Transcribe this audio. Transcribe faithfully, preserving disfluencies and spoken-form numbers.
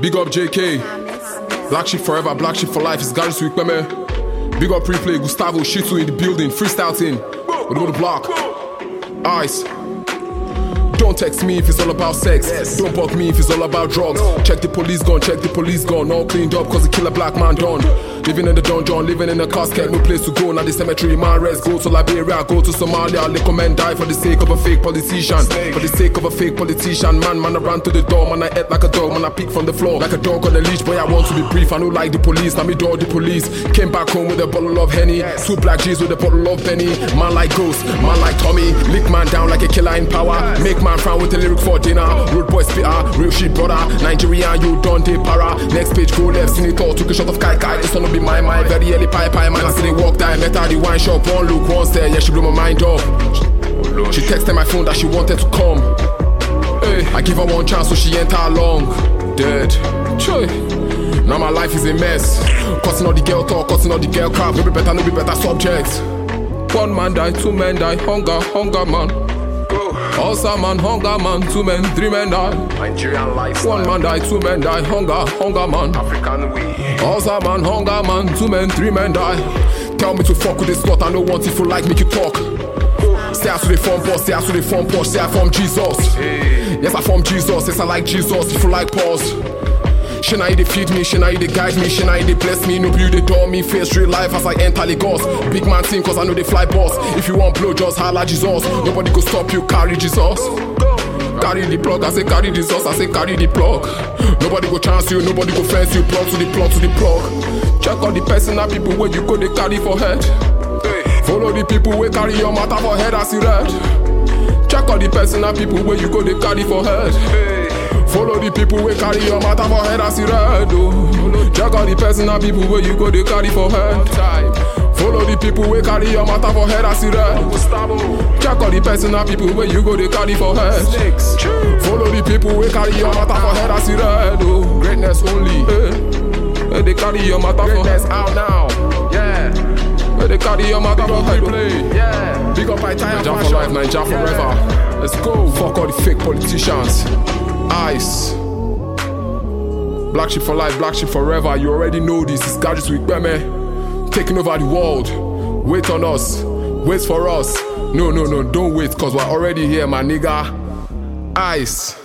Big up J K. Black sheep forever, black sheep for life. It's Gary Sweet Peme. Big up Replay, Gustavo Shitu in the building. Freestyle team. With the block. Ice. Don't text me if it's all about sex. Yes. Don't bug me if it's all about drugs. No. Check the police gun, check the police gun. All cleaned up cause the killer black man done. Living in the dungeon, living in a casket. No place to go, now the cemetery man rest. Go to Liberia, go to Somalia. Little men die for the sake of a fake politician. Snake. For the sake of a fake politician. Man, man, I ran to the door. Man, I ate like a dog. Man, I peek from the floor like a dog on a leash. Boy, I want to be brief. I don't like the police, now me door the police. Came back home with a bottle of Henny. Yes. Two black G's with a bottle of Benny. Man like Ghost, man like Tommy. Lick man down like a killer in power. Yes. Make man frown with a lyric for dinner. Road boy spitter, real shit brother. Nigerian, you don't take para. Next page go left, Senator took a shot of Kai Kai. This one will be my mind. Very early pie pie man. I see they walk down, met her the wine shop. One look, one stare, yeah she blew my mind up. She texted my phone that she wanted to come. Hey, I give her one chance so she enter along. Dead. Choy. Now my life is a mess. Cutting all the girl talk, cutting all the girl crap. No be better, no be better subjects. One man die, two men die. Hunger, hunger man. Also man, hunger man, two men, three men die. Nigerian lifestyle. One man die, two men die. Hunger, hunger man. African way. Also man, hunger man, two men, three men die. Tell me to fuck with this slut, I don't want if you like, make you talk. Say I to the form boss, say I to the form Porsche, say I form Jesus. Hey. Yes I form Jesus, yes I like Jesus, if you like pause. She now they feed me, she now they guide me, she now they bless me. No blue they door me, face real life as I enter Lagos. Big man team cause I know they fly boss. If you want blow, just holla Jesus. Nobody go stop you, carry Jesus. Carry the plug, I say carry Jesus, I say carry the plug. Nobody go chance you, nobody go fence you. Plug to the plug to the plug. Check out the personal people where you go, they carry for head. Follow the people where carry your matter for head as you read. Check out the personal people where you go, they carry for head. Follow the people where carry your matter for head as you read. Oh. Check out the personal people where you go, they carry for head. Follow the people where carry your matter for head as you read. Check out the personal people where you go, they carry for head. Follow the people where carry your matter for head as you read. Oh. Greatness only. Hey. Hey, they carry your matter for head. Out now. Yeah. Hey, they carry your matter for head. Yeah. Big up my time. Naija for life, Naija forever. Yeah. Let's go. Fuck all the fake politicians. Ice. Black sheep for life, black sheep forever. You already know this. It's Gary Sweet Peme. Taking over the world. Wait on us. Wait for us. No, no, no, don't wait, cause we're already here, my nigga. Ice.